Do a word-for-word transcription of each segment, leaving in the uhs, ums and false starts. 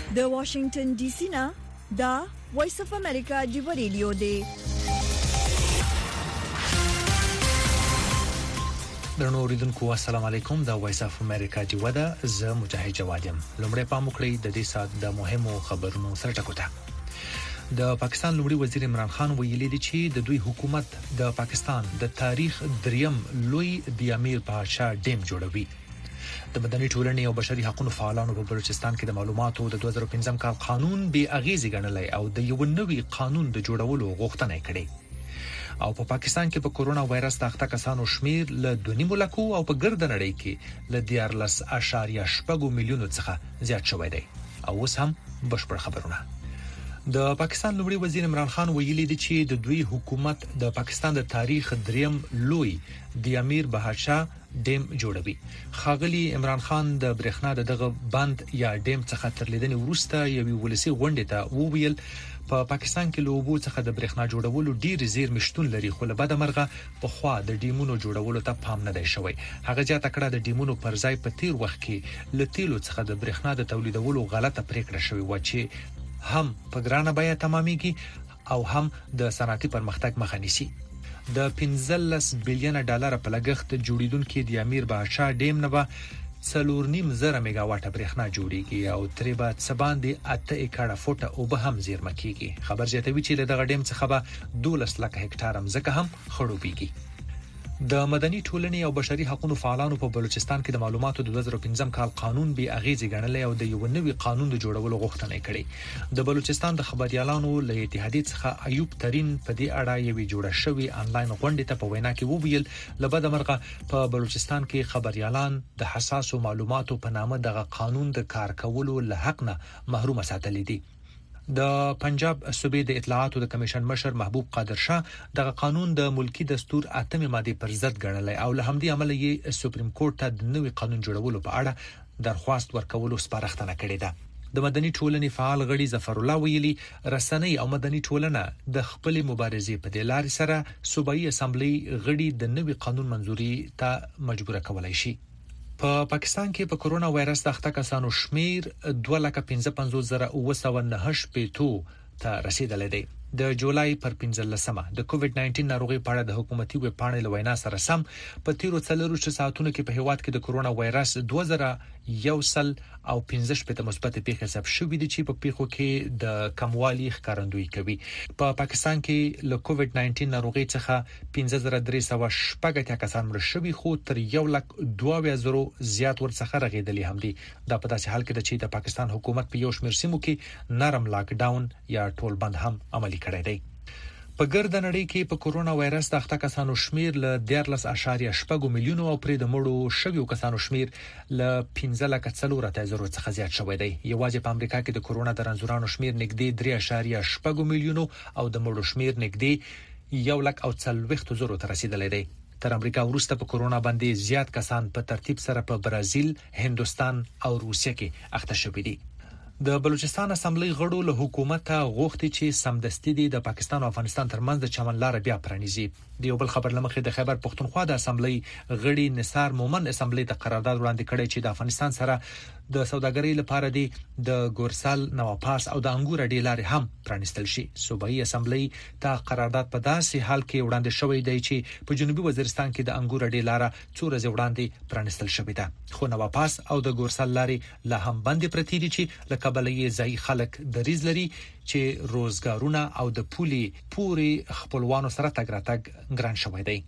د واشنگټن ډي سي نه دا وایس اف امریکا دی ریډیو دی. درنو اوریدونکو السلام علیکم. دا وایس اف امریکا دی ودا ز مجاهد جوادم. لومړی پام وکړئ د دې سات د مهمو خبرونو سره ټکوته. د پاکستان لومړي وزیر عمران خان ویلي دی چې د دوی حکومت د پاکستان د تاریخ دریم لوی د امیر پاشا ډیم جوړوي. د مدني ټولنې او بشري حقوقو فعالانو په بلوچستان کې د معلوماتو د دوه زره او پنځم کال قانون بي اغیزې ګڼلای او د یو نوي قانون د جوړولو غوښتنه کړې. او په پاکستان کې په کورونا وایرس د اخته کسانو شمیر له دوه ملکو او په ګرد نړۍ کې له دیارلس اشاریه شپږ میلیونو څخه زیات شوی دی. او اوس هم بشپړ خبرونه. د پاکستان لومړي وزیر عمران خان ویلي دی چې د دوی حکومت د پاکستان د تاریخ دریم لوی د امیر بهادشاه ډیم جوړوي. خاغلی عمران خان د برېښنا د دغه بند یا ډیم څخه تر لیدنې وروسته یوې ولسی غونډې ته وویل په پاکستان کې لوبو څخه د برېښنا جوړولو ډیر زیر مشتون لري، خو له بده مرغه په خوا د ډیمونو جوړولو ته پام نه دی شوی. هغه ځکه کړه د ډیمونو پر ځای په تیر وخت کې لتیلو څخه د برېښنا د تولیدولو غلطه پریکړه شوې و چې هم په ګرانه بیه تمامېږي او هم د صنعتي پرمختګ مخه نیسي. د پنځلس بلین ډالر په لګښت جوړیدونکو د امیر بهادشاه ډیم نه به څلور نیم زره میگا واټ برېښنا جوړیږي او ترې به څباندې اته ایکړه فوټه او به هم زیرمه کیږي. خبر زیاتوي چې دغه ډیم څخه به دولس لک هکټار مځکه هم خړوبېږي. د مدني ټولنې او بشري حقوقو فعالانو په بلوچستان کې د معلوماتو د دوه زره او پنځم کال قانون بي اغیزې ګڼلې او د یو نوي قانون د جوړولو غوښتنه کړې. د بلوچستان د خبريالانو له اتحادیې څخه ایوب ترين په دې اړه یوې جوړه شوې انلاین غونډه ته په وینا کې وویل لبد مرغه په بلوچستان کې خبريالان د حساسو معلوماتو په نامه د قانون د کار کولو له حق نه محروم ساتل دي. د پنجاب صوبې د اطلاعاتو د کمیشن مشر محبوب قادر شاه دغه قانون د ملکی دستور اتمه ماده پر ضد ګڼلای او له همدې عمل یې سپریم کورټ ته د نوي قانون جوړولو په اړه درخواست ورکولو سپارښتنه کړې ده. د مدني ټولنې فعال غړي ظفر الله ویلي رسنۍ او مدني ټولنه د خپل مبارزې په د لارې سره صوبایي اسمبلی غړي د نوي قانون منځوري ته مجبور کولای شي. په پاکستان کې په کورونا وایرس د اخته کسانو شمیر دوه لک پنځه پنځوس زره او سوه نهه شپږ ته رسیدلی دی. د جولای پر پنځلسمه د کووډ نایټین ناروغي په اړه د حکومتي ویب پاڼې له وینا سره سم په تیرو څلورو ساعتونو کې په هیواد کې د کورونا وایرس دوه زره یو سل او پنځه شپږ مثبت پیښې حساب شوې دي چې په پیښو کې د کموالي ښکارندویي کوي. په پاکستان کې له کووډ نایټین ناروغي څخه پنځه زره درې سوه شپږ اتیا کسان مړ شوي خو تر یو لک دوه زره زیات ورڅخه رغیدلي هم دي. دا په داسې حال کې چې د پاکستان حکومت په یو شمېر سیمو کې نرم لاک ډاون یا ټول بند هم عملي کړی دی. په ګرد نړۍ کې په کورونا وایرس د اخته کسانو شمیر له دیارلس اشاریه شپږ میلیونو او پرې د مړو شویو کسانو شمیر له پنځه لک څلور اتیا زره څخه زیات شوی دی. یوازې په امریکا کې د کورونا د رنځورانو شمیر نږدې درې اشاریه شپږ میلیونو او د مړو شمیر نږدې یو لک او څلوېښت زره ته رسیدلی دی. تر امریکا وروسته په کورونا باندې زیات کسان په ترتیب سره په برازیل، هندستان او روسیه کې اخته شوي دي. د بلوچستان اسمبلی غړو له حکومت غوښتي چې سمدستي دي د پاکستان او افغانستان ترمنځ د چمن لار بیا پرانیزي. د یو بل خبر لمخې د خیبر پښتونخوا د اسمبلی غړي نثار مومن اسمبلی ته قرارداد وړاندې کړی چې د افغانستان سره د سوداګرۍ لپاره دی د ګورسال، نواپاس او د انګور ډې لارې هم پرانیستل شي. صوبایي اسمبلی ته قرارداد په داسې حال کې وړاندې شوی دی چې په جنوبي وزیرستان کې د انګور ډې لاره څو ورځې وړاندې پرانیستل شوې ده، خو نواپاس او د ګورسال لارې لا هم بندې پرتې دي چې له کبلې ځای خلک دریز لري چې روزګارونه او د پولي پوري خپلوانو سره تګ راتګ ګران شوی دی.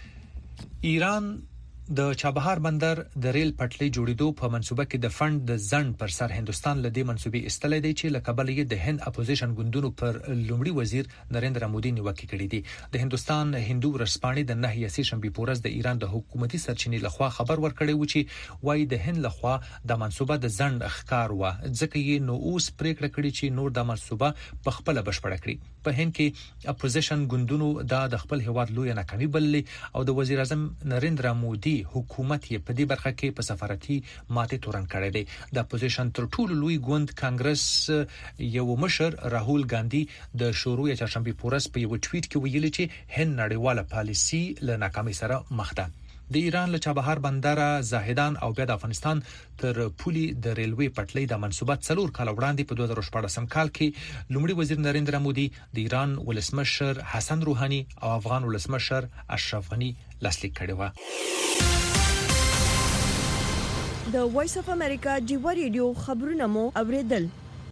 ایران د چابهار بندر د ریل پټلۍ جوړېدو په منصوبه کې د فند د ځند پر سر هندستان له دې منصوبې استلې دی چې له کبل یې د هند اپوزیشن ګوندونو پر لومړي وزیر نریندرا مودي نیوکه کړې دي. د هندستان هندو رسپانې د نهه یې شنبه پورز د ایران د حکومتي سرچینې لخوا خبر ورکړی و چې وايي د هند لخوا د منصوبه د ځند ښکار و ځکه یې نو اوس پریکړه کړې چې نور د منصوبه په خپل بشپړه کړي. په هند کې اپوزیشن ګوندونو د خپل هواد لوی ناکامي بللې او د وزیر اعظم نریندرا مودي حکومت یې په دې برخه کې په سفارتي ماته تورن کړی دی. د اپوزیشن تر ټولو لوی ګوند کانګرس یو مشر راهول ګاندی د شروع چهارشنبه پورس په یو ټویټ کې ویلي چې هند نړیواله پالیسي له ناکامۍ سره مخ ده. د ایران له چابهار بندر زاهدان او بیا د افغانستان تر پولي د ریلوي پټلۍ د منصوبات څلور کال وړاندې په دوه زره شپږ کال کې لومړي وزیر نریندرا مودي د ایران ولسمشر حسن روحاني او افغان ولسمشر اشرف غني لاسلیک کړی و. د وایس اف امریکا جیوا ریډیو خبرونه مو اوریدل.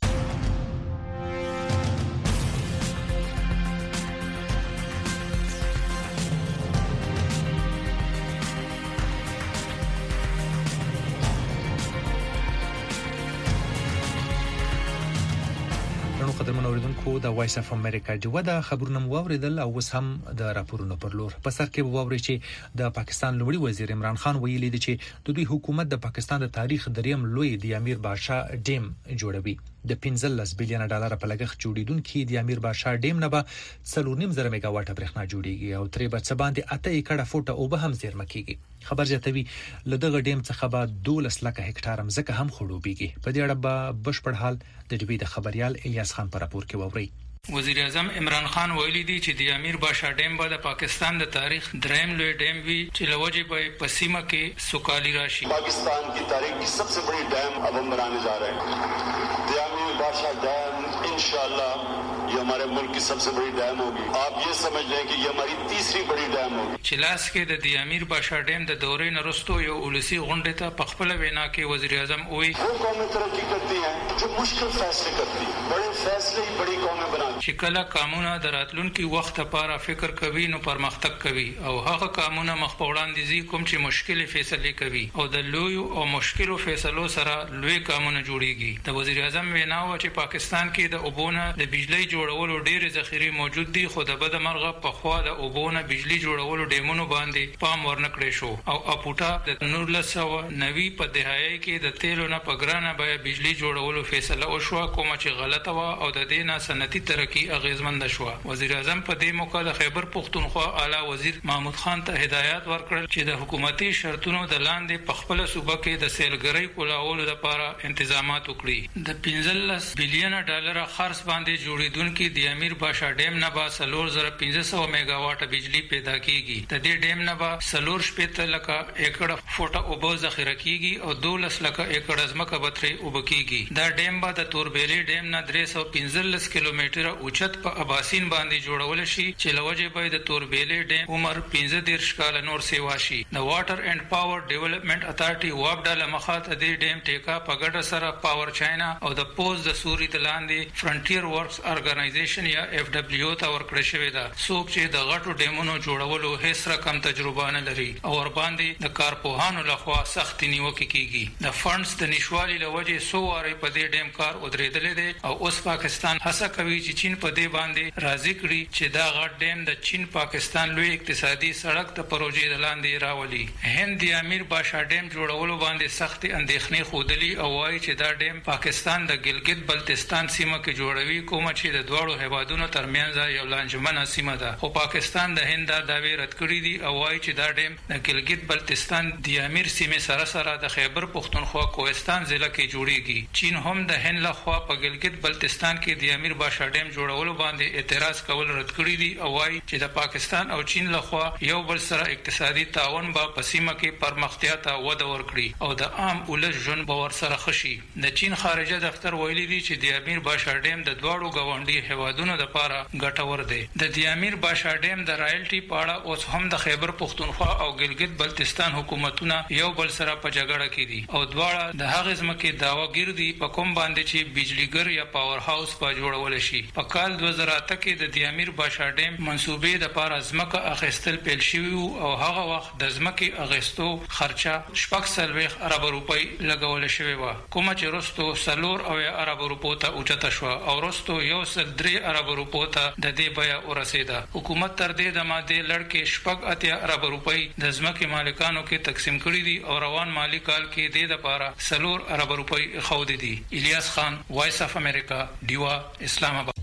قدرمن اوریدونکو د وایس اف امریکا جوه د خبرونو موریدل او وس هم د راپورونو پر لور په سر کې ووري چې د پاکستان لومړي وزیر عمران خان ویلي دی چې د دوی حکومت د پاکستان د تاریخ دریم لوی د امیر بادشاه ډیم جوړوي. د پنځلس بلین ډالر په لګښت جوړیدونکو د امیر بادشاه ډیم نه به څلور نیم زره میگا واټ برېښنا جوړیږي او ترې به څه باندې اته ایکړه فوټه او به هم زیرمه کیږي. خبر جاتوي لدغه ډیم څخه به دولس لک هکټار مځکه هم خړوبېږي. په دې اړه به بشپړ حال د ډیوی د خبريال الیاس خان پر راپور کې ووري. وزیر اعظم عمران خان ویلي دی چې د امیر بادشاه ډیم به د پاکستان د تاریخ دریم لوی ډیم وي چې لوجه به پسیمه کې سوکالي راشي. پاکستان کی تاریخ کی سب سے بڑی ڈیم اب ہم بنانے جا رہے ہیں. د امیر بادشاہ ڈیم انشاءاللہ یہ ہمارے ملک کی سب سے بڑی ڈیم ہوگی. آپ یہ سمجھ لیں کہ یہ ہماری تیسری بڑی ڈیم ہوگی. چلاس کې د امیر بادشاه ډیم د دورې نرستو یو ولسی غونډه ته په خپل وینا کې وزیر اعظم وایي وہ قومیں ترقی کرتی ہیں جو مشکل فیصلے کرتی ہیں. بڑے فیصلے ہی بڑی قومیں بناتی. چې کله قانونا د راتلونکي وخت لپاره فکر کوي نو پرمختګ کوي او هغه قانونا مخ په وړاندې ځي کوم چې مشکل فیصله کوي او د لوی او مشکلو فیصلو سره لوی قانون جوړیږي. د وزیر اعظم وینا و چې پاکستان کې د اوبونه د بجلی جوړولو ډېر ذخیره موجود دي خو د بد مرغه په خوا د اوبونه بجلی جوړولو ډیمونو باندې پام ورنکړې شو او اپوټا د نولس سوه نوي په دهایي کې د تیلو نه پګرانه به بجلی جوړولو فیصله وشو کوم چې غلطه و او د دې نه سنتي ترقی اغیزمند شو. وزیر اعظم په دې موقع د خیبر پختونخوا اعلی وزیر محمود خان ته هدایت ورکړل چې د حکومتي شرطونو د لاندې په خپل صوبه کې د سیلګرۍ کولولو لپاره تنظیمات وکړي. د پنځلس بلین ډالر خرڅ باندې جوړیدونکو د امیر بادشاه ډیم نه به څلور زره پنځه سوه میگا واټ بجلی پیدا کیږي. د دې ډیم نه به څلور شپږ لک ایکړه فوټه اوبه ذخیره کیږي او دولس لک ایکړه ځمکه به ترې اوبه کیږي. دا ډیم به د توربېلې ډیم نه درې سوه پنځلس کیلومتره اوچت په اباسین باندې جوړول شي چې لوجه به د توربېلې ډیم عمر پنځه دېرش کال نور سیوا شي. د واټر اینڈ پاور ډیولپمنٹ اتھارټي وابډا لمخات د دې ډیم ټیکا په ګډه سره پاور چاینا او د پوز د سوري د لاندې فرنټیر ورکس ارګنایزیشن یا اف دبلیو ته ورکړل شوی دا. څوک چې د غټو ډیمونو جوړولو هیڅ رقم تجربه نه لري او ور باندې د کارپوهانو لخوا سخت نیوکه کیږي. د فندز د نشوالي لوجه سو واري په دې ډیم کار ودرېدل دي او اوس پاکستان هڅه کوي چې چین په دې باندې راضي کړي چې دا غټ ډیم د چین پاکستان لوی اقتصادي سړک ته پروژې لاندې راولي. هند د امیر بادشاه ډیم جوړولو باندې سخت اندېښنې خوده او وايي چې دا ډیم پاکستان د ګلګت بلتستان سیمه کې جوړوي کوم چې د دوړو هیوادونو ترمنځ یو لانجمنه سیمه ده. خو پاکستان د هند د داوی رد کړی دی او وايي چې دا ډیم د ګلګت بلتستان د امیر سیمه سره سره د خیبر پختونخوا کوهستان ضلع کې جوړیږي. چین هم د هند لخوا په ګلګت بلتستان کې د امیر بادشاه ډیم جوړولو باندې اعتراض کول رد کړی دی او وايي چې د پاکستان او چین لخوا یو بل سره اقتصادي تعاون به په سیمه کې پرمختیا ته وده ورکړي او د عام ولس ژوند به ور سره خشي. د چین خارجه دفتر ویلي دی چې د امیر بادشاه ډیم د دواړو غونډي هیوادونو لپاره ګټور دی. د د امیر بادشاه ډیم د رایلټي پاړه اوس هم د خیبر پختونخوا او ګلګت بلتستان حکومتونه یو بل سره په جګړه کې دي او دواړه د هغه ځمکې داواګیر دي په کوم باندې چې بجلیګر یا پاور هاوس په جوړول شي. په کال دوه زره اته کې د امیر بادشاه ډیم منسوبې د لپاره ځمکه اخیستل پیل شوی او هغه وخت د ځمکې اغستو خرچه شپږ سلويخ ارب روپۍ لګول شوی و کوم چې رستو سلور او ارب روپو ته اوچته شو او رستو یو سل درې ارب روپو ته د دې بیا ورسېده. حکومت تر دې د ماده لړکې شپږ اتیا ارب روپۍ د ځمکې مالکانو کې تقسیم کړي دي او روان مالی کال کې د لپاره سلور ارب روپۍ خود دي. الیاس خان وایس اف امریکا دیوا اسلام آباد.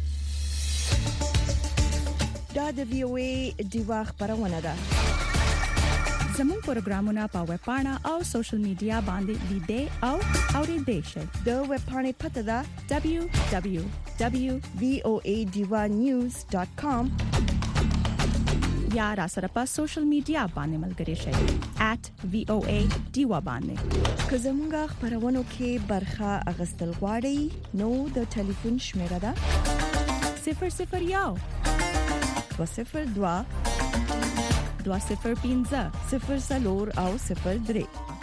دا د وی او ای دیوا خبرونه ده. زموږ پروګرامونه په ویب پاڼه او سوشل میډیا باندې لیدئ او اوریدئ شئ. د ویب پاڼې پته ده دبليو دبليو دبليو دوت وی او ای دیوا نیوز ډاټ کام یا را سره په سوشل میډیا باندې ملګري شئ at v o a diva باندې. که زموږه خبرونه کې برخه اغستل غواړئ نو د ټلیفون شمیره ده صفر صفر یو دو صفر دو دو صفر پنځه صفر څلور او صفر درې.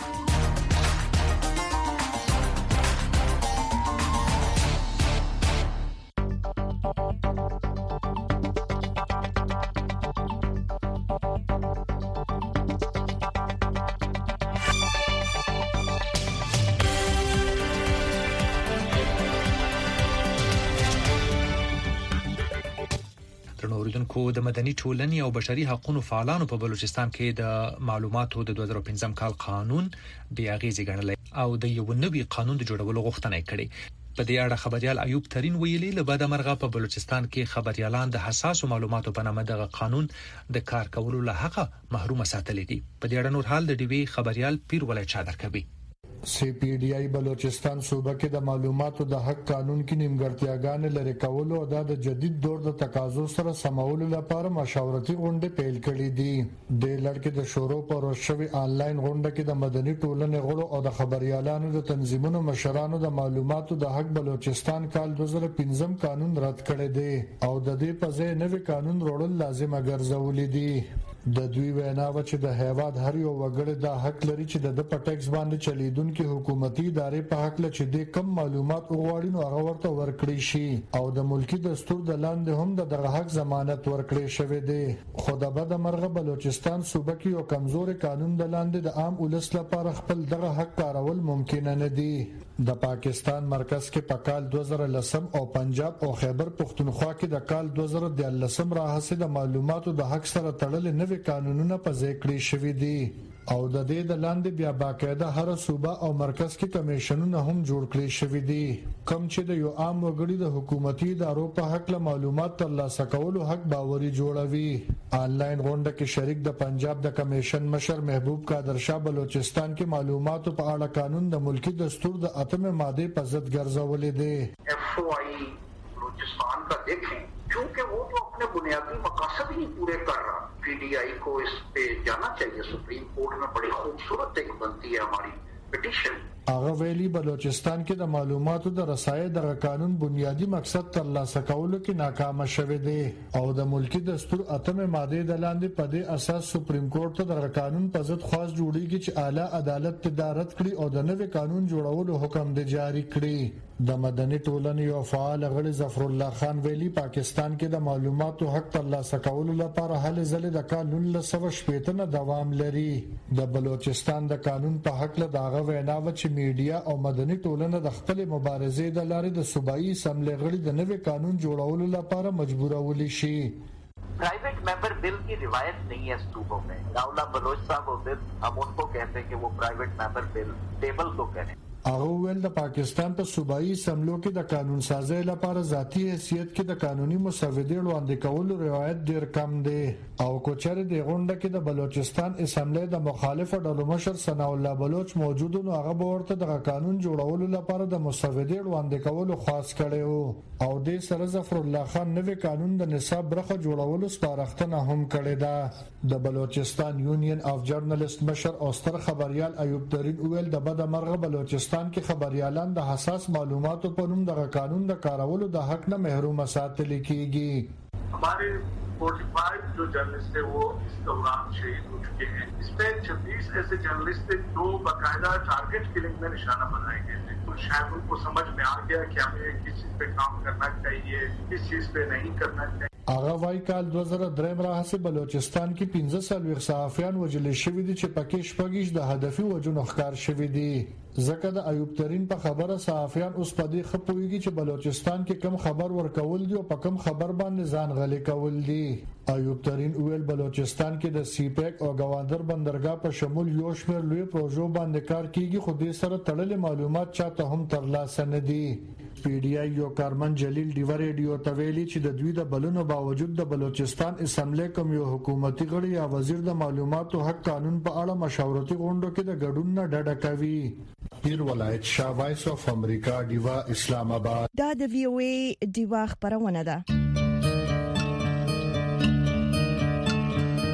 کو د مدني ټولنې او بشري حقوقو فعالانو په بلوچستان کې د معلوماتو د دوه زره پنځم کال قانون بیا اغیزه ګڼل او د یو نوي قانون د جوړولو غوښتنه کړې. په دې اړه خبريال ایوب ترين ویلي لبا د مرغه په بلوچستان کې خبريالان د حساسو معلوماتو په نامه د قانون د کار کولو له حق محروم ساتل دي. په دې اړه نور حال د ډي وی خبريال پیر ولای چادر کوي. سی پی ڈی آئی بلوچستان صوبه کې د معلوماتو د حق قانون کې نیمګړتیاګانې لري کول او د جدید دور د تقاضو سره سمولو لپاره مشاورتي غونډه پیل کړې دي. د لړکې د شورو پر شوی آنلاین غونډه کې د مدني ټولنې غړو او د خبريالانو د تنظیمونو مشرانو د معلوماتو د حق بلوچستان کال دوه زره پنځم قانون رد کړی دی او د دې په ځای نوی قانون وړاندې لازمه ګرځولې دي. د دوی وینا و چې د هیواد هر یو وګړی د حق لري چې د پټیکس باندې چلیدونکو حکومتي ادارې په حق لري چې د کم معلومات وغواړي نو هغه ورته ورکړي شي او د ملکی دستور د لاندې هم د دغه حق ضمانت ورکړي شوی دی. خو د بد مرغه بلوچستان صوبه کې یو کمزوري قانون د لاندې د عام ولس لپاره خپل دغه حق کارول ممکن نه دی. د پاکستان مرکز کې په کال دوه زره لسم او پنجاب او خیبر پختونخوا کې د کال دوه زره ديارلسم راهسه د معلوماتو د حق سره تړل نوي قانونونه په ځای کړی شوی دي او د دې د لاندې بیا باقاعده هر صوبه او مرکز کې کمیشنونه هم جوړ کړی شوی دي کوم چې د یو عام وګړي د حکومتي ادارو په حق له معلومات ترلاسه کولو حق باوري جوړوي. آنلاین غونډه کې شریک د پنجاب د کمیشن مشر محبوب قادر شاه بلوچستان کې معلوماتو په اړه قانون د ملکی دستور د اتمه ماده په ضد ګرځولې دي. ایف او آئی بلوچستان کا دیکھیں کیونکہ وہ تو اپنے بنیادی مقاصد ہی پورے کر رہا. پی ڈی آئی کو اس پہ جانا چاہیے. سپریم کورٹ میں بڑی خوبصورت ایک بنتی ہے ہماری پٹیشن. هغه ویلي بلوچستان کې د معلوماتو د رسایي د قانون بنیادی مقصد ترلاسه کولو کې ناکام شوه دی او د ملکی دستور اتمه ماده د لاندې په دې اساس سپریم کورټ ته د قانون په ضد خاص جوړیږي چې اعلی عدالت تدارت کړي او د نوي قانون جوړولو حکم دی جاری کړي. د مدني ټولنې یو فعال غړي ظفر الله خان ویلي پاکستان کې د معلوماتو حق ترلاسه کولو لپاره هلې ځلې د کال نولس سوه شپږ نه دوام لري. د بلوچستان د قانون په حق له داغه وینا و چې میډیا او مدني ټولنه د خپل مبارزې د لارې د صوبایي اسمبلی غړي د نوي قانون جوړولو لپاره مجبورول شي. Private member bill की रिवायत नहीं है सूबों में. रावला बलोच साहब और बिल हम उनको कहते हैं कि वो प्राइवेट मेंबर बिल टेबल को करें. هغه ول د پاکستان په صوبایي اسمبلی کې د قانون سازي لپاره ذاتی حیثیت کې د قانوني مسودې وړاندې کولو روایت ډیر کم دی او کوچره د غونډه کې د بلوچستان اسمبلی د مخالفه ډلو مشر ثنا الله بلوچ موجود نو هغه ورته د قانون جوړولو لپاره د مسودې وړاندې کولو خاص کړو او د سره ظفر الله خان نوې قانون د نصاب برخه جوړولو سپارښتنه هم کړې ده. د بلوچستان یونین اف جرنالست مشر او ستر خبريال ایوب ترين ویل د بد مرغه بلوچستان کې خبريالان د حساس معلوماتو په نوم د قانون د کارولو د حق نه محروم ساتل کیږي. हमारे पैंतालीस जो जर्नलिस्ट थे वो इस दौरान शहीद हो चुके हैं. इसमें छब्बीस ऐसे जर्नलिस्ट थे जो बाकायदा टारगेट किलिंग में निशाना बनाए गए थे. तो शायद उनको समझ में आ गया कि हमें किस चीज पे काम करना चाहिए, किस चीज पे नहीं करना चाहिए. هغه وای کال دوه زره درې راهسه بلوچستان کې پنځه سلوي صحافیان وجل شوی دي چې پکې شپږیش د هدفي وجونو ښکار شوی دي. ځکه د ایوب ترين په خبره صحافیان اوس په دې خپويږي چې بلوچستان کې کم خبر ورکول دي او په کم خبر باندې ځان غلي کول دي. ایوب ترين ویل بلوچستان کې د سی پیک او گواندر بندرګاه په شمول یو شمېر لوی پروژو باندې کار کیږي خو دې سره تړلې معلومات چاته هم ترلاسه نه دي. پی ډی آی یو کارمن جلیل ډیو ریډیو ته ویلي چې د دوی د بلونو باوجود د بلوچستان اسمبلی کوم یو حکومتي غړي یا وزیر د معلوماتو حق قانون په اړه مشاورتي غونډو کې د ګډون نه ډډه کوي. پیر ولایت شاه وایس اف امریکا دیوا اسلام آباد. دا د وی او ای دیوا خبرونه ده.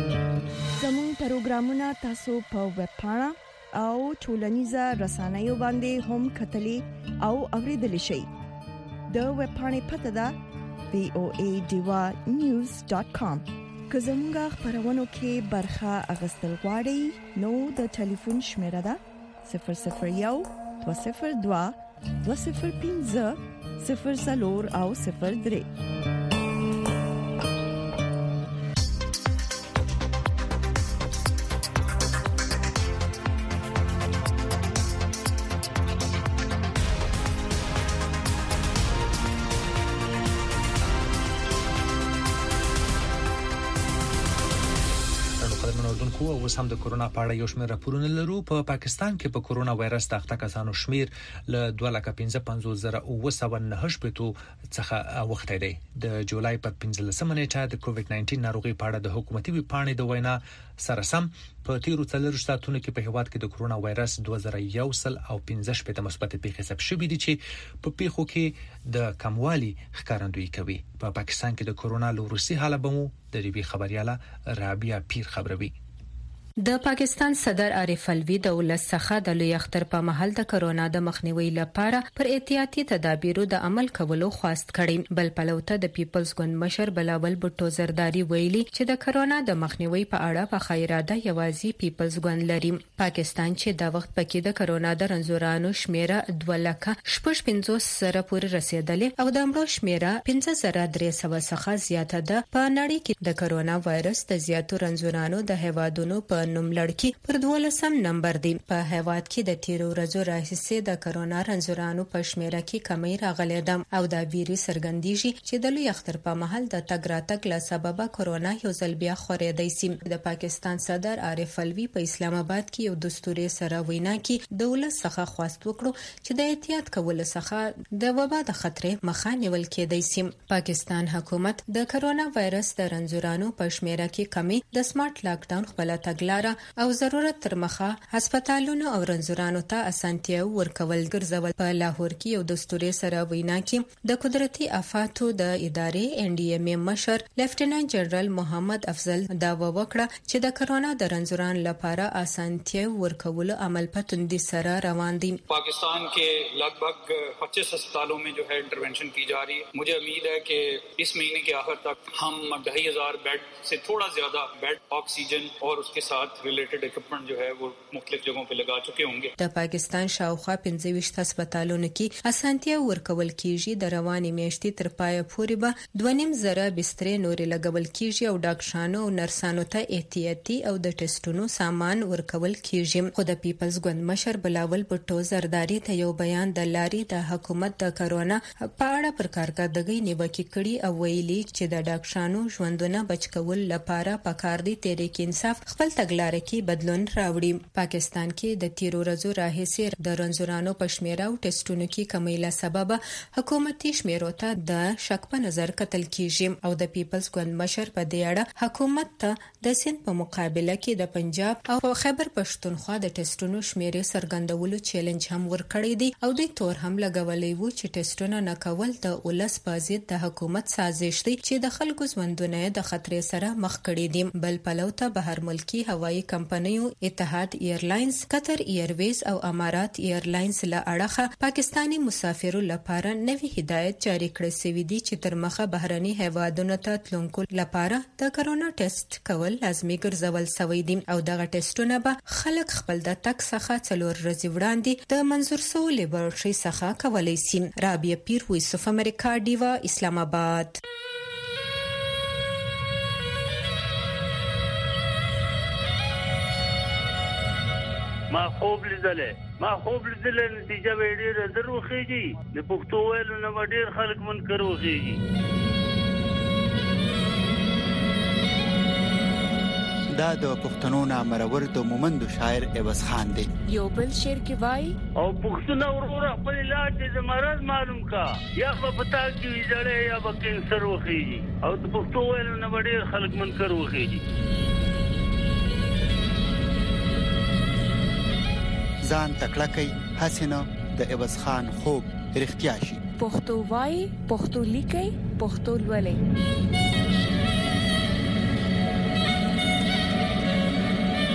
پروګرامونه تاسو په ویب پاڼه او ټولنیزه رسنیو باندې هم کتلې او اوریدلې شئ. د ویب پاڼې پته ده وی او ای ډیوا نیوز ډاټ کام. که زموږ خبرونو کې برخه اغستل غواړئ نو د ټلیفون شمیره ده صفر صفر یو دوه صفر دوه دوه صفر پنځه صفر څلور او صفر درې. او اوس هم د کورونا په اړه یو شمېر راپورونه لرو. په پا پاکستان کې په کورونا وایرس د اخته کسانو شمیر ل دوه لک پنځه پنځوس زره او سبعه نهه شپږ څخه وخته دی. د جولای په پنځلسمه نیټه د کووډ نایټین ناروغي په اړه د حکومتي ویبپاڼې د وینا سره سم په تیرو څلور ساعتونو کې په هیواد کې د کورونا وایرس دوه زره یو سل او پنځه شپږ مثبت پیښې ثبت شوې دي چې په پیښو کې د کموالي ښکارندویي کوي. په پا پاکستان کې د کورونا لوروسي حالت بمو د ریبي خبرياله رابعه پیر خبروي. د پاکستان صدر عارف الوی د ولس څخه د لوی اختر په محل د کرونا د مخنیوي لپاره پر احتیاطي تدابیرو د عمل کولو خواست کړي. بل پلوته د پیپلز ګوند مشر بلاول بوټو زرداری ویلي چې د کرونا د مخنیوي په اړه په خیراده یوازې پیپلز ګوند لري. پاکستان چې د وخت پکې د کرونا د رنځورانو شمیره دوه لک شپږ پنځوس زره پورې رسیدلې او د مړو شمیره پنځه زره درې سوه څخه زیاته ده. په نړۍ کې د کرونا وایرس د زیاتو رنځورانو د هیوادونو په نوم لړکی پر دولسم نمبر دی. په هیواد کې د تیرو ورځو راهیسې د کرونا رنځورانو په شمیره کې کمی راغلی ده او دا ویروس څرګندېږي چې د لوی اختر په محل د تګ راتګ له سببه کرونا یو ځل بیا خورېدای شي. د پاکستان صدر عارف الوی په اسلام آباد کې یو دستوري سره وینا کې د ولس څخه خواست وکړو چې د احتیاط کولو څخه د وبا د خطر مخه نیول کېدای شي. پاکستان حکومت د کرونا وایرس د رنځورانو په شمیره کې کمی د سمارټ لاک ډاون خپل تګلارې او ضرورت تر مخه هسپتالونو او رنځورانو ته اسانتیا ورکول ګرځول. په لاهور کې یو دستوري سره وینا کې د قدرتي آفاتو د ادارې ان ډي ام ای مشر لیفټیننټ جنرال محمد افضل داوا وکړه چې د کرونا د رنځورانو لپاره اسانتیا ورکول عمل په تندي سره روان دي. पाकिस्तान के लगभग पच्चीस अस्पतालों में जो है इंटरवेंशन की जा रही है. मुझे उम्मीद है कि इस महीने के आखिर तक हम ढाई हजार बेड से थोड़ा ज्यादा बेड ऑक्सीजन और उसके साथ रिलेटेड इक्विपमेंट जो है वो मुख्तलिफ जगहों पे लगा चुके होंगे. د پاکستان شاوخوا پنځه ویشت هسپتالونو کې اسانتیا ورکول کیږي. د رواني میاشتې تر پایه پورې به دوه نیم زره بسترې نورې لګول کیږي او ډاکټرانو او نرسانو ته احتیاطي او د ټیسټونو سامان ورکول کیږي. خو د پیپلز ګوند مشر بلاول بوټو زرداری ته یو بیان د لاري د حکومت د کرونا په اړه پر کارکړدګۍ نیوکه کړي او ویلي چې د ډاکټرانو ژوندونه بچ کول لپاره پکار دي تحریک انصاف خپل تګلارې کې بدلون راوړي. پاکستان کې د تیرو ورځو راهیسې د رنځورانو په شمیره او ټیسټونو کې کمی له سبب حکومتي شمیرو ته د شک په نظر کتل کیږي او د پیپلز ګوند مشر په دې اړه حکومت ته د سند په مقابله کې د پنجاب او خیبر پښتونخوا د ټیسټونو شمیرې څرګندولو چیلنج هم ورکړی دی او دوی تور هم لګولې وو چې ټیسټونه نه کول د ولس په ضد د حکومت سازش دی چې د خلکو ژوندونه د خطر سره مخ کړي دي. بل پلوته بهر ملکی هوایی کمپنیو اتحاد ایرلاینز، قطر ایرویز او امارات ایرلاینز له اړخه پاکستانی مسافرو لپاره نوي هدایت جاری کړی شوی دی چې تر مخه بهرني هیوادونو ته تلونکو لپاره د کرونا ټیسټ کول لازمي ګرځول شوی دی او دغه ټیسټونه به خلک خپل د تک څخه څلور ورځې وړاندې د منظور سو لیبارټري څخه کولای شي. رابعه پیر، وایس اف امریکا، ډیوا، اسلام آباد. ما خوب لیدلې ما خوب لیدلې نتیجه به ډېر دروخېږي. د پښتو ویلو نه ډېر خلک منکر وخېږي. دا د پښتنو نامرور د مومند شاعر عوض خان دی. یو بل شعر کې وای او پښتون ورور خپل علاج د مرض معلوم کا یا په پتا کې ویځړې یا په کینسر وخېږي او د پښتو ویلو نه ډېر خلک منکر وخېږي. ځان تکړه حسینه د عوض خان خوب رښتیا شي. پښتو وای، پښتو لیکي، پښتو لولي.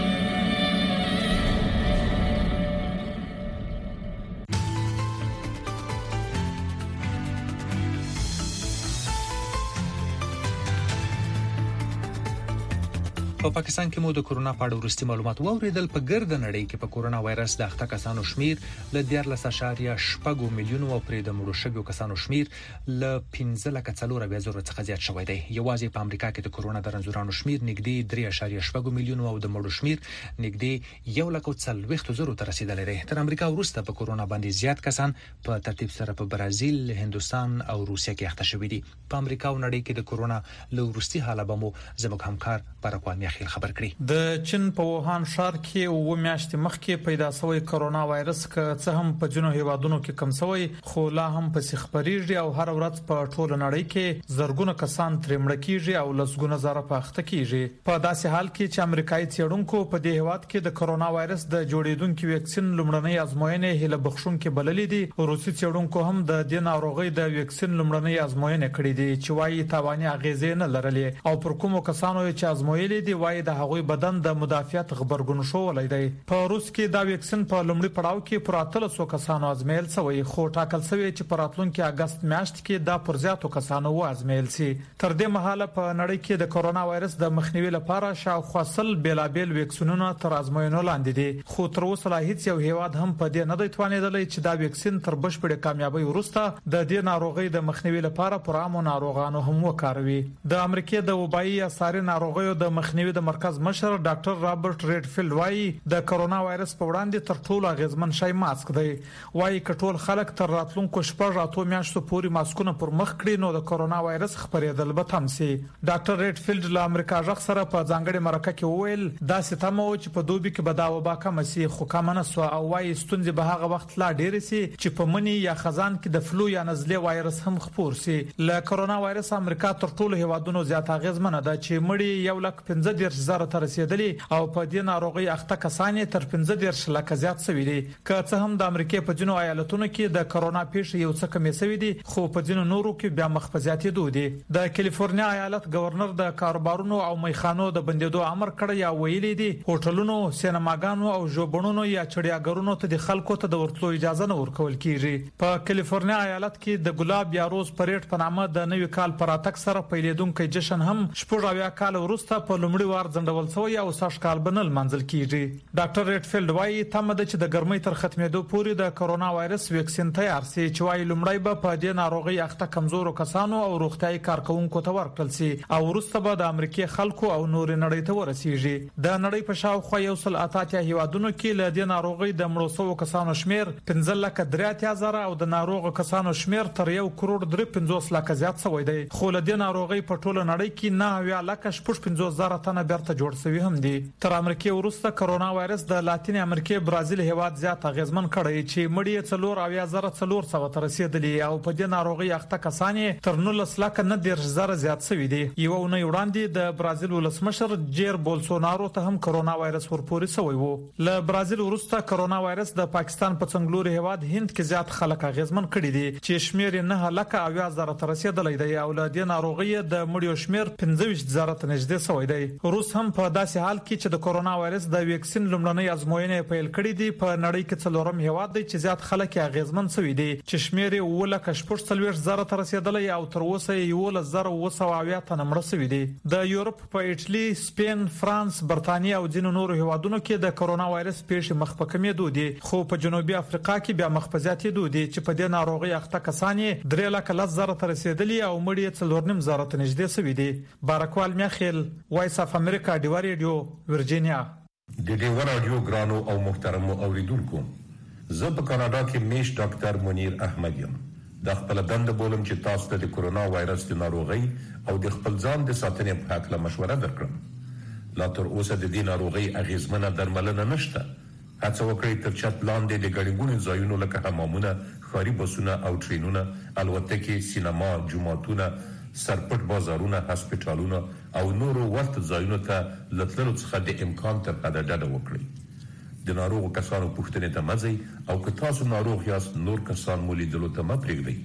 په پاکستان کې مو د کورونا په اړه وروستي معلومات واوریدل. په ګرد نړۍ کې په کورونا وایرس د اخته کسانو شمیر ل دیارلس اشاریه شپږ میلیون او پرې د مړو شویو کسانو شمیر ل پنځه لک څلور اویا زره څخه زیات شوی دی. یوازې په امریکا کې د کورونا د رنځورانو شمیر نږدې درې اشاریه شپږ میلیون او د مړو شمیر نږدې یو لک څلوېښت زره ته رسیدلی دی. تر امریکا وروسته په کورونا باندې زیات کسان په ترتیب سره په برازیل، هندستان او روسیه کې اخته شوي دي. په امریکا او نړۍ کې د کورونا له وروستي حاله به مو زموږ همکار پرکوال میخیل خبر کړي. د چین په ووهان ښار کې او میاشتې مخکې پیدا شوی کورونا وایرس که څه هم په جنو هیوادونو کې کم شوی، خو لا هم په سیخپریږي او هر ورځ په ټوله نړۍ کې زرګونه کسان ترې مړ کیږي او لسګونه زره په اخته کیږي. په داسې حال کې چې امریکایي څېړونکو په دې هیواد کې د کورونا وایرس د جوړیدونکو ویکسین لومړنۍ ازموینې هله بخښونکې بللې دي. روسي څېړونکو هم د دې ناروغۍ د ویکسین لومړنۍ ازموینې کړې دي چې وايي تاواني اغیزې نه لرلې او پر کومو کسانو چې ازمویلې دي وايي د هغوی بدن د مدافعت غبرګون شوولای دی. په روس کې دا ویکسین په لومړي پړاو کې پر اتلسو کسانو ازمایل شوی، خو ټاکل شوی چې په راتلونکي اگست میاشت کې دا پر زیاتو کسانو و ازمایل شي. تر دې مهاله په نړۍ کې د کورونا وایرس د مخنیوي لپاره شاوخوا سل بیلابیل ویکسینونه تر ازموینو لاندې دي، خو تر اوسه لا هیڅ یو هیواد هم په دې نه دی توانیدلی چې دا ویکسین تر بشپړې کامیابی وروسته د دې ناروغۍ د مخنیوي لپاره پر عامو ناروغانو هم وکاروي. د امریکا د وبایي اثاري ناروغیو د مخنیوي د مرکز مشر ډاکټر رابرټ ریډفیلډ وايي د کورونا وایرس په وړاندې تر ټولو اغیزمن شی ماسک دی. وايي کټول خلک تر راتلونکو شپږ اتو میاشتو پورې ماسکونه پر مخ کړي نو د کورونا وایرس خپرېدل به تم شي. ډاکټر ریډفیلډ له امریکا ژغ سره په ځانګړي مرکه کې وویل دا ستمه و چې په دوبي کې به دا وبا کم شي، خو کم نه سو او وايي ستونزې به هغه وخت لا ډېر شي چې په منی یا خزان کې د فلو یا نزلې وایرس هم خپور شي. له کورونا وایرس امریکا تر ټولو هیوادونو زیات اغیزمن ده چې مړي یو لک پنځه دېرش زره ته رسیدلی او په دې ناروغي اخته کسان تر پنځه دېرش لک زیات شوي دي. که څه هم د امریکا په جنو ایالتونو کې د کورونا پیښې یو څه کمې شوي دي، خو په جنو نورو کې بیا مخ په زیاتېدو دي. د کالیفورنیا ایالت گورنر د کاروبارونو او میخانو د بندیدو امر کړی یا ویلي دي هوټلونو، سینماګانو او ژوبڼونو یا چړیاګرونو ته د خلکو ته د ورتلو اجازه نه ورکول کیږي. په کالیفورنیا ایالت کې د ګلاب یا روز پریډ په نامه د نوي کال پر اتک سره پیلېدونکو جشن هم شپږ اویا کال وروسته په لومړي وار ځنډول شوی او سږ کال بنل منځل کیږي. ډاکټر ریډفیلډ وايي تمه ده چې د ګرمۍ تر ختمېدو پورې د کورونا وایرس ویکسین تیار شي چې وايي لومړی به په دې ناروغي اخته کمزورو کسانو او روغتيایي کارکونکو ته ورکړل شي او وروسته به د امریکا خلکو او نور نړۍ ته ورسیږي. د نړۍ په شاوخوا یو سل اتیا هیوادونو کې له دې ناروغي د مړو شوو کسانو شمیر پنځه لک درې اتیا زره او د ناروغ کسانو شمیر تر یو کروڑ درې پنځوس لک زیات شوی دی، خو له دې ناروغي په ټوله نړۍ کې نه اویا لک شپږ پنځوس زره تنه بیرته جوړ شوي هم دي. تر امریکا وروسته کورونا وایرس د لاتین امریکا برازیل هیواد زیات اغیزمن کړی چې مړی څلور اویا زره څلور سو ته رسیدلی او په دې ناروغي اخته کسان تر نولس لک نه دېرش زره زیات شوي دي. یو نه وړاندې د برازیل ولسمشر جیر بولسونارو ته هم کورونا وایرس ورپورې شوی وو. له برازیل وروسته کورونا وایرس د پاکستان په څنګلوري هیواد هند کې زیات خلک اغیزمن کړي دي چې شمیر نه لک اویا زره ته رسیدلی دی او له دې ناروغي د مړیو شمیر پنځه ویشت زره ته نږدې شوی دی. روس هم په داسې حال کې چې د کورونا وایرس د ویکسین لومړنۍ ازموینې پیل کړې دي په نړۍ کې څلورم هیواد دی چې زیات خلک یې اغیزمن شوي دي چې شمیر یې اووه لکه شپږ څلوېښت زره ته رسیدلی او تر اوسه یې یولس زره اووه سوه اویا تنه مړه شوي دي. د یورپ په ایټالي، سپین، فرانس، برتانیا او ځینو نورو هیوادونو کې د کورونا وایرس پیښې مخ په کمېدو دي، خو په جنوبي افریقا کې بیا مخ په زیاتېدو دي چې په دې ناروغي اخته کسان یې درې لکه لس زره ته رسیدلي او مړي یې څلور نیم زره ته نږدې شوي دي. بارکوال میخیل، وایس اف امریکا، ډیوا ریډیو، ورجینیا. د ډیوا رادیو ګرانو او محترمو اوریدونکو، زه په کاناډا کې میش ډاکټر منیر احمد یم. د خپل دنده بولم چې تاسو ته د کورونا وایرس د ناروغۍ او د خپل ځان د ساتنې په اړه مشوره درکړم. لا تر اوسه د دې ناروغۍ اغیزمنه درملنه نشته. هڅه وکړئ تر چت لاندې د ګڼې ځایونو لکه حمامونه، ښاري بسونه او ټرینونه، الوتکې، سینما، جوماتونه، سرپټ بازارونه، هسپټالونه او نورو ورته ځایونو ته له تللو څخه د امکان تر حده ډډه وکړئ. د ناروغو کسانو پوښتنې ته مه ځئ او که تاسو ناروغ یاست نور کسان مو لیدلو ته مه پرېږدئ.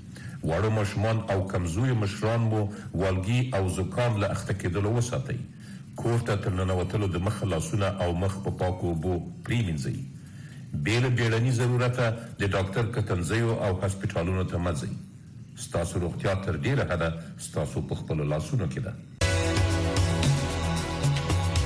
واړه ماشومان او کمزوري مشران مو والګي او زکام له اخته کېدلو وساتئ. کور ته تر ننوتلو د مخ لاسونه او مخ په پاکو اوبو پرېمینځئ. بې له بیړني ضرورته د ډاکټر کتنځیو او هسپټالونو ته مه ځئ. ستاسو روغتیا تر ډېره حده ستاسو په خپلو لاسونو کې ده.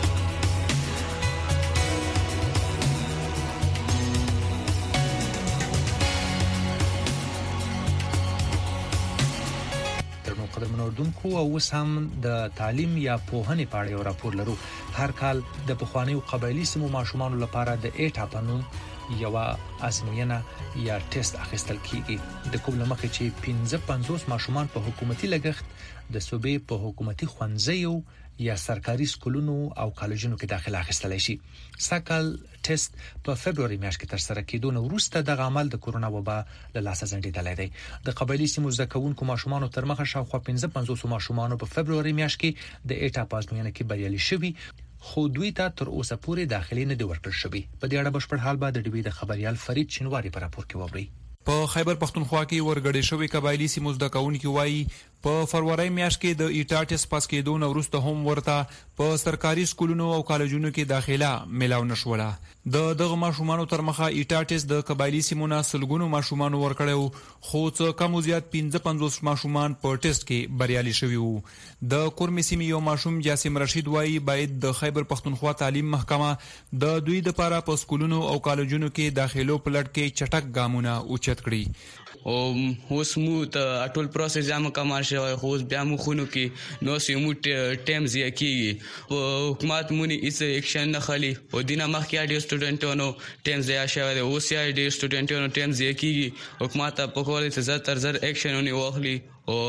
اردوونکو او وسام د تعلیم یا پوهنې په اړه یو راپور لرو. هر کال د پخوانیو قبایلی سیمو ماشومان لپاره د ایټا په نوم یو ازموینه یا ټیسټ اخیستل کیږي. د کوم لمخې چې پنځه پنځوس ماشومان په حکومتي لګښت د صوبې په حکومتي ښوونځیو یا سرکاري سکولونو او کالجونو کې داخله اخیستلای شي. ساکل ټیسټ په فبرवरी میاشت کې تر سره کېدو نو وروسته د عمل د کورونا وبا له لاسه ځنډیدلای دی. د قبایلی سیمو زکونکو ماشومان تر مخه شاوخوا پنځه پنځوس ماشومان په فبرवरी میاشت کې د ایټا پازموینه کې بریالي شوي، خو دوی ته تر اوسه پورې داخلي نه دی ورکړل شوی. په دې اړه بشپړ حال به د ډیوی د خبريال فرید شینواری په راپور کې ووري. په خیبر پختونخوا کې ورګړې شوې قبایلی سیمو زکونکو وایي په فروری میاشت کې د ایټا ټیسټ پاس کېدو نو وروسته هم ورته په سرکاري سکولونو او کالجونو کې داخله ملاو نشوله. د دغه ماشومانو تر مخه ایټا ټیسټ د قبایلی سیمو نه سلګونو ماشومانو ورکړیو، خو څه کم زیات پنځه پنځوس ماشومان په ټیسټ کې بریالي شوي وو. د کورمې سیمې یو ماشوم جاسم رشید وایي باید د خیبر پختونخوا تعلیم محکمه د دوی د لپاره په سکولونو او کالجونو کې داخلو په لړ کې چټک ګامونه اوچت کړي. او اوس مو ته ټول پروسس جام کمال شوی، خو بیا مو خونو کې نو سیمو ټیم زیه کیږي. حکومت مونږ هیڅ اکشن نه خالي او دینه مخکې ډیر سټوډنټونو ټیم زیه شوی دی، اوس یې ډیر سټوډنټونو ټیم زیه کیږي. حکومت په کوله ته زر تر زر اکشن ونی واخلي او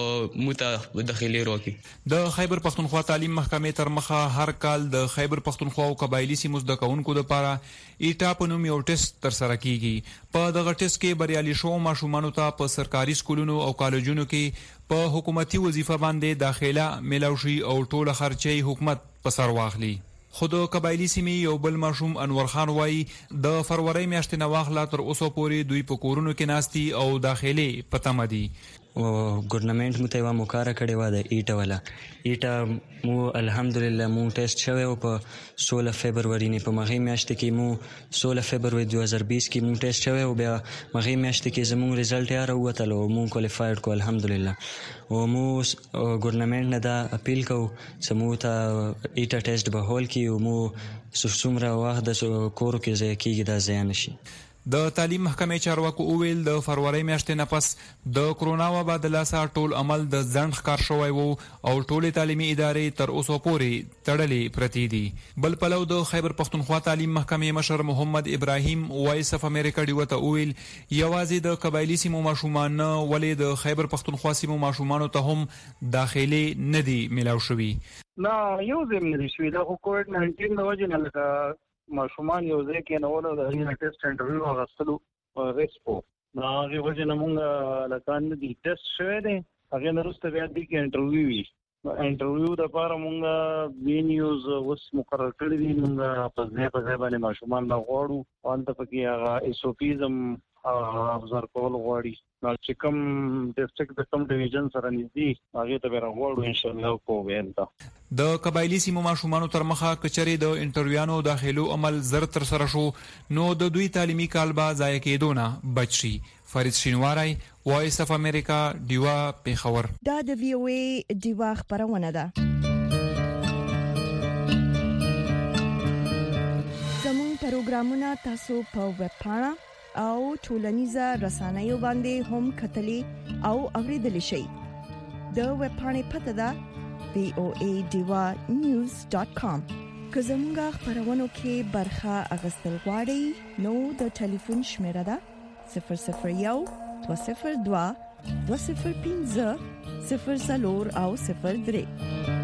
مته داخلي روکي. د خیبر پختونخوا تعلیم محکمې تر مخه هر کال د خیبر پختونخوا او قبایلی سیمو زکونکو لپاره ایټا په نوم یو ټیسټ تر سره کیږي. په دغه ټیسټ کې بریالي شو ماشومان ته په سرکاري سکولونو او کالجونو کې په حکومتي وظیفه باندې داخله ملاوي شي او ټول خرچي حکومت په سر واخلي. خود قبایلی سیمې یو بل ماشوم انور خان وایي د فروری میاشتې نه واخله تر اوسه پورې دوی په کورونو کې ناستي او داخلي پته مدي. او ګورنمنت مو ته یو مقرره کړې و د ایټا ولا ایټا مو الحمدلله مو ټیسټ شوی او په سولہ فبرवरी نه په مغه میاشت کې مو سولہ فبرवरी دو هزار بیس کې مو ټیسټ شوی او بیا مغه میاشت کې زموږ ریزلټ یې راووتل او مو کوالیفاید کو الحمدلله. او مو ګورنمنت نه دا اپیل کو چې مو ته ایټا ټیسټ به هول کې او مو څومره وخت د کورو کې ځای کېږي دا ځای نشي. د تعلیم محکمې چارواکو اوویل د فروری میاشتې نه پس د کرونا وبا د لاسه ټول عمل د ځنډ ښکار شوی وو او ټولې تعلیمي ادارې تر اوسه پورې تړلې پرتې دي. بل پلو د خیبر پختونخوا تعلیم محکمې مشر محمد ابراهیم وایس اف امریکا ډیو ته اوویل یوازې د قبایلی سیمو ماشومان نه ولې د خیبر پختونخوا سیمو ماشومانو ته هم داخلي نه دي ملاو شوي. نه یو ځم نه شوي د کووډ ناینټین د وجې نه لکه ماشومان یو ځای کې نه ونه د هغې ټیسټ انټرویو اخیستلو غیسپو د هغې وجې نه مونږ لکه نه دي ټیسټ شوی دی هغې نه وروسته بیا دې کې انټرویو وي. انټرویو دپاره مونږ بي نیوز اوس مقرر کړي دي، مونږ په ځای په ځای باندې ماشومان نه غواړو او هلته پکې هغه ایس او پیز هم ابزر کول غواړي. نو چې کوم ډسټرکټ د کوم ډیویژن سره نږدې هغې ته به راغواړو انشاءالله په ویل ته. د قبایلی سیمو ماشومانو تر مخه کچرې د انټرویوانو داخلو عمل زر تر سره شو نو د دوی تعلیمي کال به ضایع کېدو نه بچ شي. فرید شینواری، وایس اف امریکا، ډیوا پیښور. دا د وی او ای ډیوا خبرونه ده. زموږ پروګرامونه تاسو په ویب پاڼه او ټولنیزه رسنیو باندې هم کتلی او اوریدلی شئ. د ویب پاڼې پته ده وی او ای ډیوا نیوز ډاٹ کام. که زموږ خبرونو کې برخه اغستل غواړئ نو د ټلیفون شمیره ده صفر صفر یو دو صفر دو دو صفر پنځه صفر څلور او صفر درې.